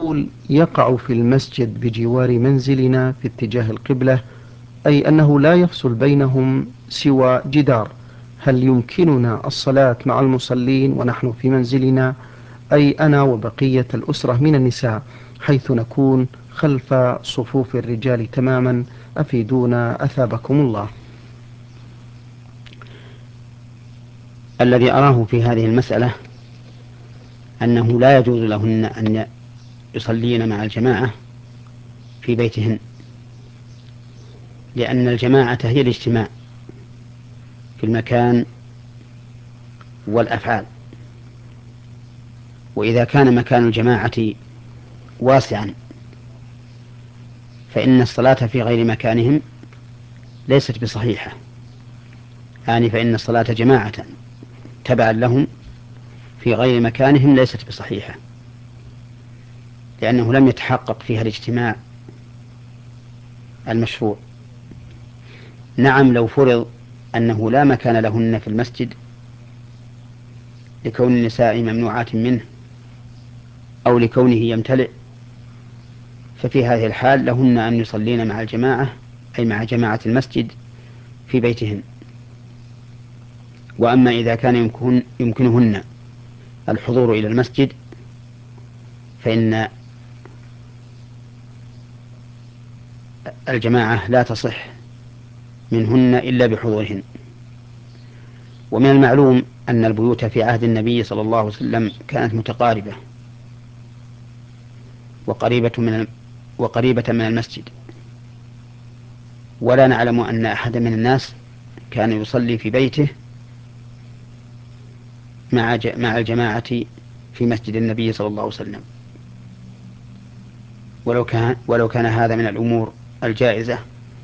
يقول: يقع في المسجد بجوار منزلنا في اتجاه القبلة، أي أنه لا يفصل بينهم سوى جدار. هل يمكننا الصلاة مع المصلين ونحن في منزلنا، أي أنا وبقية الأسرة من النساء، حيث نكون خلف صفوف الرجال تماما؟ أفيدونا أثابكم الله. الذي أراه في هذه المسألة أنه لا يجوز لهن أن يصلين مع الجماعة في بيتهن، لأن الجماعة هي الاجتماع في المكان والأفعال، وإذا كان مكان الجماعة واسعا فإن الصلاة في غير مكانهم ليست بصحيحة، يعني فإن الصلاة جماعة تبعا لهم في غير مكانهم ليست بصحيحة، لأنه لم يتحقق فيها الاجتماع المشروع. نعم، لو فرض أنه لا مكان لهن في المسجد لكون النساء ممنوعات منه أو لكونه يمتلئ، ففي هذه الحال لهن أن يصلين مع الجماعة، أي مع جماعة المسجد في بيتهن. وأما إذا كان يمكنهن الحضور إلى المسجد فإن الجماعة لا تصح منهن إلا بحضورهن. ومن المعلوم أن البيوت في عهد النبي صلى الله عليه وسلم كانت متقاربة وقريبة من المسجد، ولا نعلم أن أحد من الناس كان يصلي في بيته مع الجماعة في مسجد النبي صلى الله عليه وسلم. ولو كان هذا من الأمور الجائزة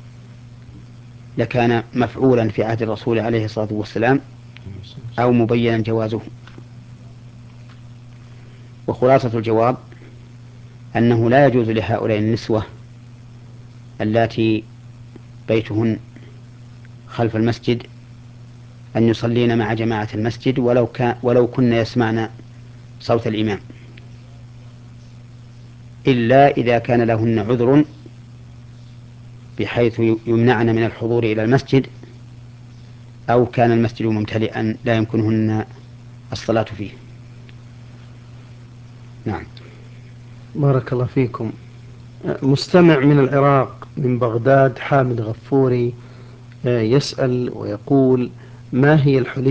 لكان مفعولا في عهد الرسول عليه الصلاة والسلام أو مبينا جوازه. وخلاصة الجواب أنه لا يجوز لهؤلاء النسوة اللاتي بيتهن خلف المسجد أن يصلين مع جماعة المسجد ولو كن يسمعن صوت الإمام، إلا إذا كان لهن عذر بحيث يمنعن من الحضور إلى المسجد، أو كان المسجد ممتلئا لا يمكنهن الصلاة فيه. نعم. بارك الله فيكم. مستمع من العراق من بغداد، حامد غفوري، يسأل ويقول: ما هي الحدود